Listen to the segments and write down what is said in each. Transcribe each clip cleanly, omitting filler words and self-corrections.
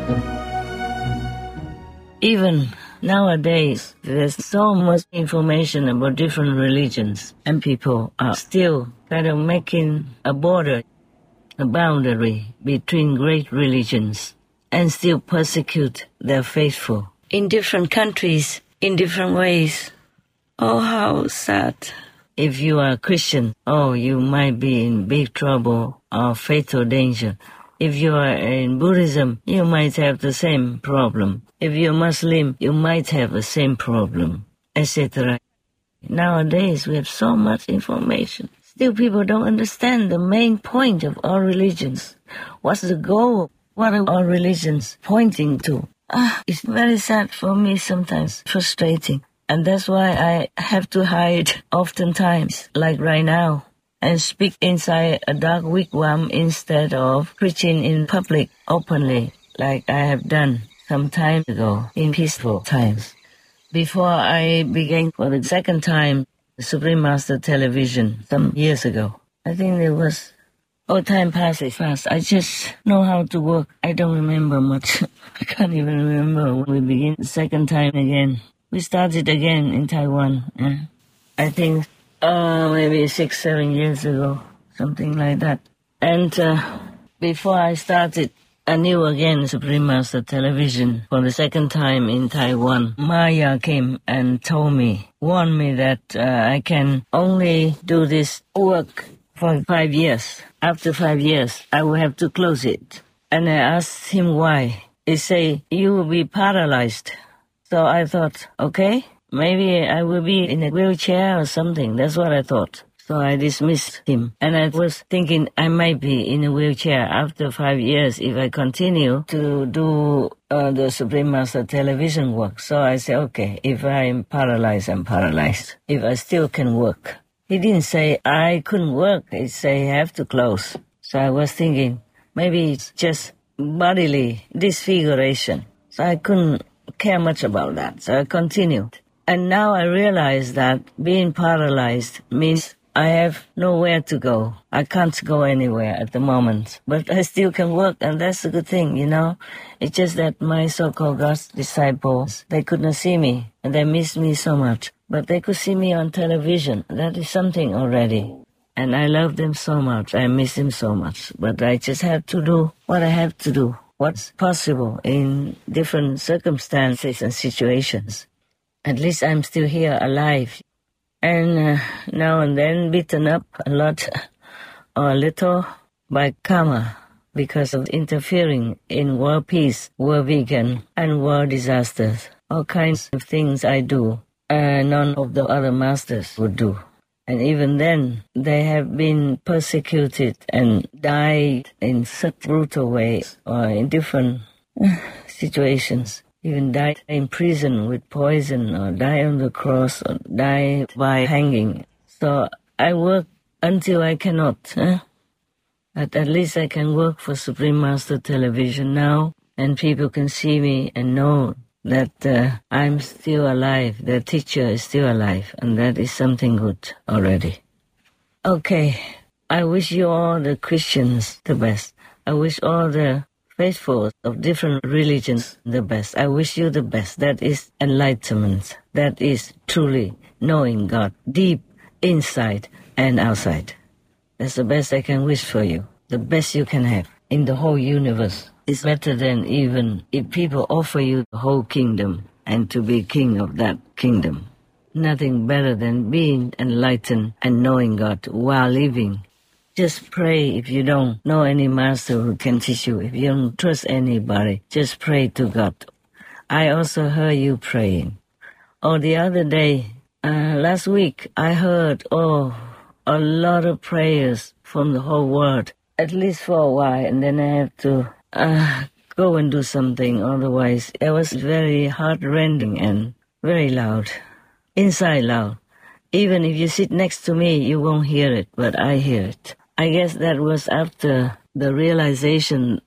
Even nowadays, there's so much information about different religions, and people are still kind of making a border, a boundary between great religions, and still persecute their faithful in different countries, in different ways. Oh, how sad. If you are a Christian, you might be in big trouble or fatal danger. If you are in Buddhism, you might have the same problem. If you're Muslim, you might have the same problem, etc. Nowadays, we have so much information. Still, people don't understand the main point of all religions. What's the goal? What are all religions pointing to? It's very sad for me sometimes, frustrating. And that's why I have to hide oftentimes, like right now, and speak inside a dark wigwam instead of preaching in public openly, like I have done some time ago in peaceful times. Before I began for the second time, the Supreme Master Television some years ago, I think it was, time passes fast. I just know how to work. I don't remember much. I can't even remember when we began the second time again. We started again in Taiwan. I think maybe 6-7 years ago, something like that. And before I started, I knew again Supreme Master Television for the second time in Taiwan. Maya came and warned me that I can only do this work for 5 years. After 5 years, I will have to close it. And I asked him why. He said, you will be paralyzed. So I thought, okay, maybe I will be in a wheelchair or something. That's what I thought. So I dismissed him. And I was thinking I might be in a wheelchair after 5 years if I continue to do the Supreme Master Television work. So I said, okay, if I'm paralyzed, I'm paralyzed. If I still can work. He didn't say I couldn't work. He said I have to close. So I was thinking maybe it's just bodily disfiguration. So I couldn't care much about that. So I continued. And now I realize that being paralyzed means I have nowhere to go. I can't go anywhere at the moment. But I still can work, and that's a good thing, It's just that my so-called God's disciples, they could not see me, and they missed me so much. But they could see me on television. That is something already. And I love them so much. I miss them so much. But I just have to do what I have to do. What's possible in different circumstances and situations. At least I'm still here alive. And now and then beaten up a lot or a little by karma because of interfering in world peace, world vegan, and world disasters. All kinds of things I do, none of the other masters would do. And even then, they have been persecuted and died in such brutal ways or in different situations. Even died in prison with poison or died on the cross or died by hanging. So I work until I cannot. But at least I can work for Supreme Master Television now, and people can see me and know that I'm still alive, the teacher is still alive, and that is something good already. Okay, I wish you all the Christians the best. I wish all the faithful of different religions the best. I wish you the best. That is enlightenment. That is truly knowing God deep inside and outside. That's the best I can wish for you. The best you can have in the whole universe. It's better than even if people offer you the whole kingdom and to be king of that kingdom. Nothing better than being enlightened and knowing God while living. Just pray if you don't know any master who can teach you. If you don't trust anybody, just pray to God. I also heard you praying. The other day, last week, I heard, a lot of prayers from the whole world, at least for a while, and then I have to go and do something. Otherwise, it was very heart-rending and very loud, inside loud. Even if you sit next to me, you won't hear it, but I hear it. I guess that was after the realization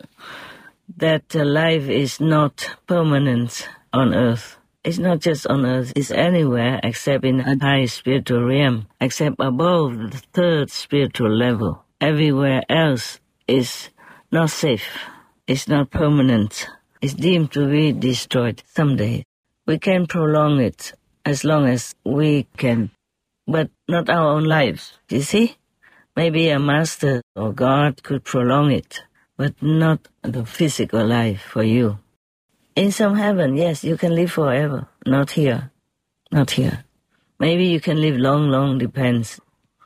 that life is not permanent on earth. It's not just on earth, it's anywhere except in a high spiritual realm, except above the third spiritual level. Everywhere else is not safe. is not permanent. It's deemed to be destroyed someday. We can prolong it as long as we can, but not our own lives. You see? Maybe a master or God could prolong it, but not the physical life for you. In some heaven, yes, you can live forever. Not here. Not here. Maybe you can live long, depends.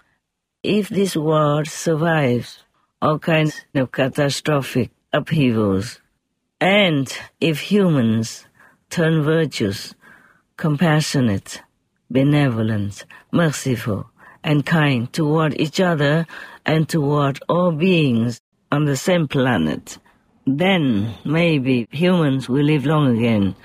If this world survives all kinds of catastrophic upheavals, and if humans turn virtuous, compassionate, benevolent, merciful, and kind toward each other and toward all beings on the same planet, then maybe humans will live long again.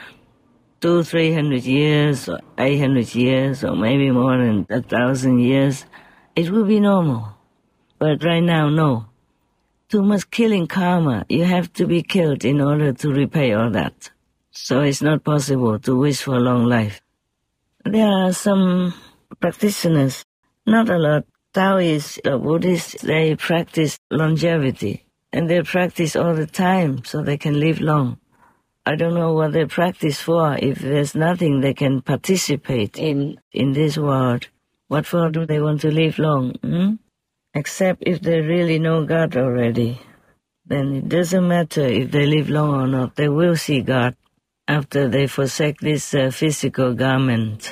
200-300 years, or 800 years, or maybe more than 1,000 years. It will be normal. But right now, no. Too much killing karma. You have to be killed in order to repay all that. So it's not possible to wish for a long life. There are some practitioners, not a lot, Taoists or Buddhists, they practice longevity. And they practice all the time so they can live long. I don't know what they practice for. If there's nothing they can participate in this world, what for do they want to live long? Except if they really know God already. Then it doesn't matter if they live long or not. They will see God after they forsake this physical garment.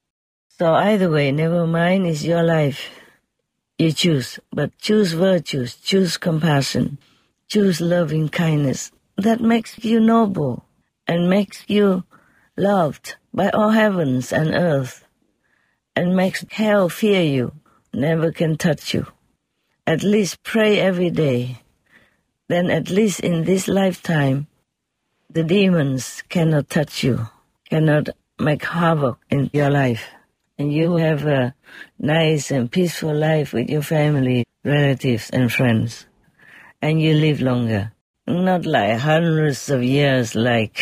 So either way, never mind, it's your life. You choose, but choose virtues, choose compassion, choose loving kindness. That makes you noble and makes you loved by all heavens and earth and makes hell fear you, never can touch you. At least pray every day. Then at least in this lifetime, the demons cannot touch you, cannot make havoc in your life. And you have a nice and peaceful life with your family, relatives, and friends. And you live longer. Not like hundreds of years like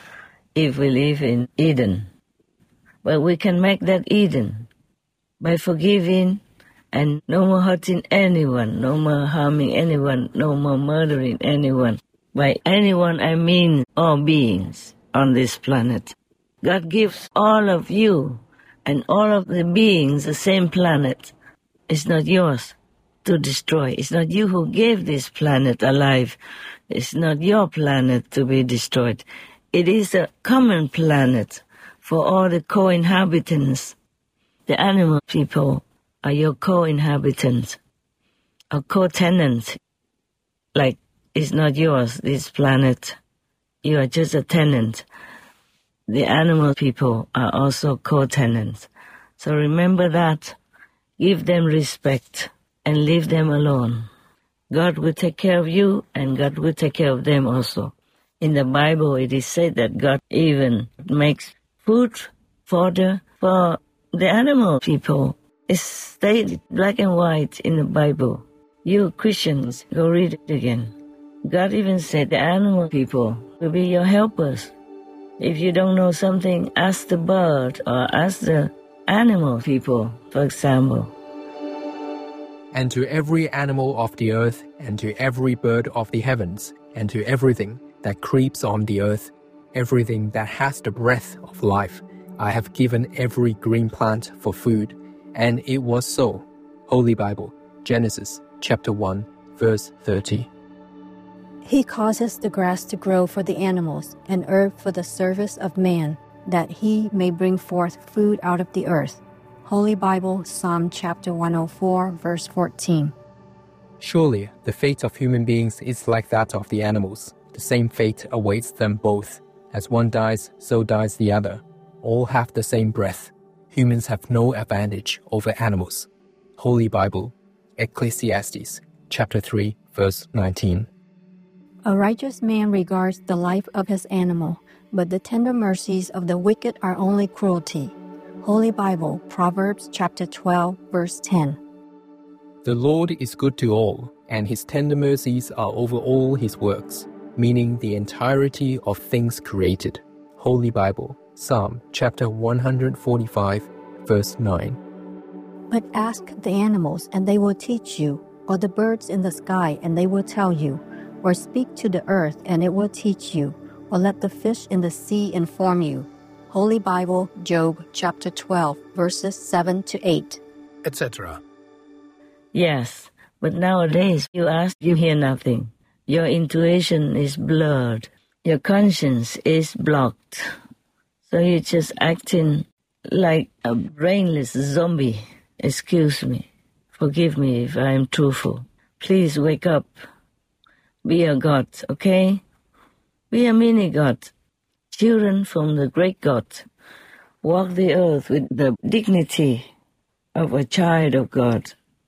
if we live in Eden. But we can make that Eden by forgiving and no more hurting anyone, no more harming anyone, no more murdering anyone. By anyone, I mean all beings on this planet. God gives all of you and all of the beings the same planet. It's not yours to destroy. It's not you who gave this planet alive. It's not your planet to be destroyed. It is a common planet for all the co-inhabitants. The animal people are your co-inhabitants, or co-tenants. Like, it's not yours, this planet. You are just a tenant. The animal people are also co-tenants. So remember that. Give them respect and leave them alone. God will take care of you and God will take care of them also. In the Bible, it is said that God even makes food, fodder for the animal people. It's stated black and white in the Bible. You Christians, go read it again. God even said the animal people will be your helpers. If you don't know something, ask the bird or ask the animal people, for example. And to every animal of the earth, and to every bird of the heavens, and to everything that creeps on the earth, everything that has the breath of life, I have given every green plant for food. And it was so. Holy Bible, Genesis chapter 1, verse 30. He causes the grass to grow for the animals, and herb for the service of man, that he may bring forth food out of the earth. Holy Bible, Psalm chapter 104, verse 14. Surely the fate of human beings is like that of the animals. The same fate awaits them both. As one dies, so dies the other. All have the same breath. Humans have no advantage over animals. Holy Bible, Ecclesiastes chapter 3, verse 19. A righteous man regards the life of his animal, but the tender mercies of the wicked are only cruelty. Holy Bible, Proverbs chapter 12, verse 10. The Lord is good to all, and his tender mercies are over all his works, meaning the entirety of things created. Holy Bible, Psalm chapter 145, verse 9. But ask the animals, and they will teach you, or the birds in the sky, and they will tell you, Or speak to the earth, and it will teach you. Or let the fish in the sea inform you. Holy Bible, Job chapter 12, verses 7 to 8. Etc. Yes, but nowadays you ask, you hear nothing. Your intuition is blurred. Your conscience is blocked. So you're just acting like a brainless zombie. Excuse me. Forgive me if I am truthful. Please wake up. Be a God, okay? Be a mini God. Children from the great God. Walk the earth with the dignity of a child of God.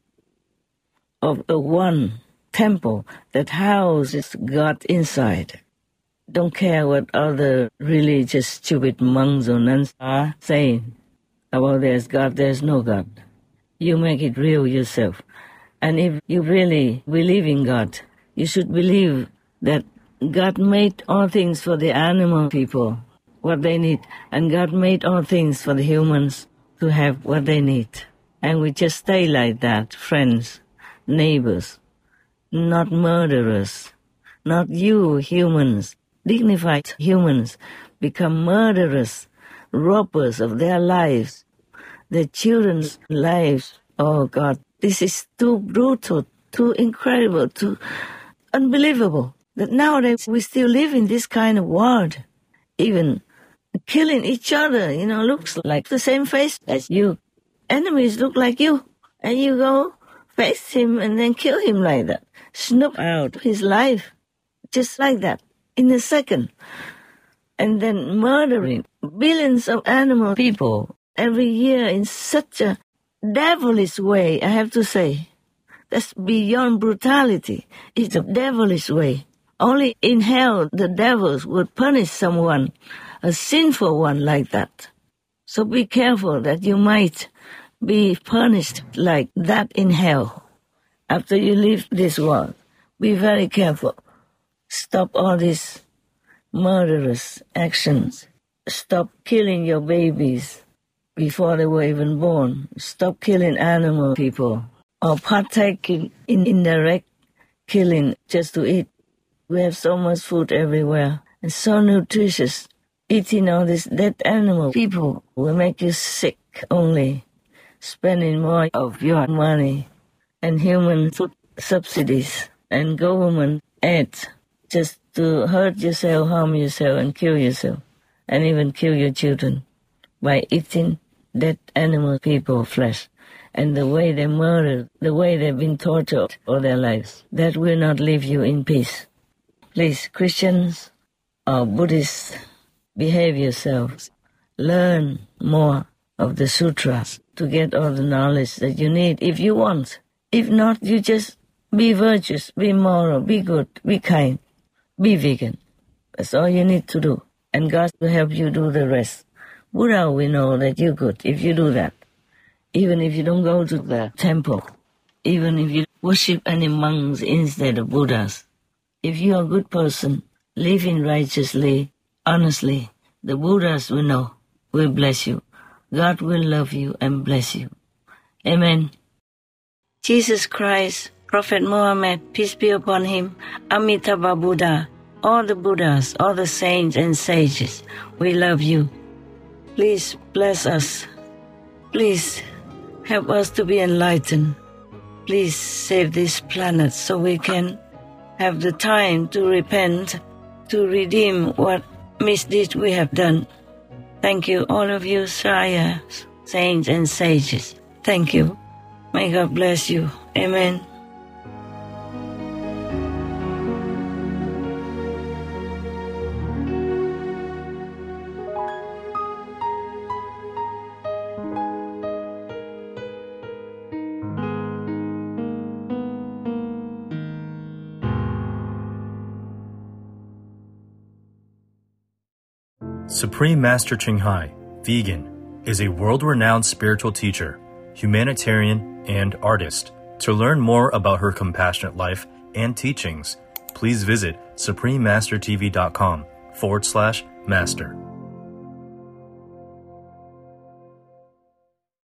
Of a one temple that houses God inside. Don't care what other religious stupid monks or nuns are saying about there's God, there's no God. You make it real yourself. And if you really believe in God, you should believe that God made all things for the animal people, what they need. And God made all things for the humans to have what they need. And we just stay like that, friends, neighbors, not murderers, not you humans. Dignified humans become murderers, robbers of their lives, their children's lives. Oh God, this is too brutal, too incredible, too unbelievable that nowadays we still live in this kind of world. Even killing each other, looks like the same face as you. Enemies look like you, and you go face him and then kill him like that. Snuff out his life, just like that. In a second, and then murdering billions of animal people every year in such a devilish way, I have to say. That's beyond brutality. It's a devilish way. Only in hell the devils would punish someone, a sinful one like that. So be careful that you might be punished like that in hell after you leave this world. Be very careful. Stop all these murderous actions. Stop killing your babies before they were even born. Stop killing animal people or partaking in indirect killing just to eat. We have so much food everywhere and so nutritious. Eating all this dead animal people will make you sick only. Spending more of your money and human food subsidies and government aid just to hurt yourself, harm yourself, and kill yourself, and even kill your children by eating dead animal people flesh. And the way they murder, the way they've been tortured all their lives, that will not leave you in peace. Please, Christians or Buddhists, behave yourselves. Learn more of the sutras to get all the knowledge that you need if you want. If not, you just be virtuous, be moral, be good, be kind. Be vegan. That's all you need to do. And God will help you do the rest. Buddha will know that you're good if you do that. Even if you don't go to the temple. Even if you worship any monks instead of Buddhas. If you're a good person, living righteously, honestly, the Buddhas will know, will bless you. God will love you and bless you. Amen. Jesus Christ, Prophet Muhammad, peace be upon him, Amitabha Buddha, all the Buddhas, all the saints and sages, we love you. Please bless us. Please help us to be enlightened. Please save this planet so we can have the time to repent, to redeem what misdeeds we have done. Thank you, all of you, Shrayas, saints and sages. Thank you. May God bless you. Amen. Supreme Master Ching Hai, vegan, is a world-renowned spiritual teacher, humanitarian, and artist. To learn more about her compassionate life and teachings, please visit suprememastertv.com/master.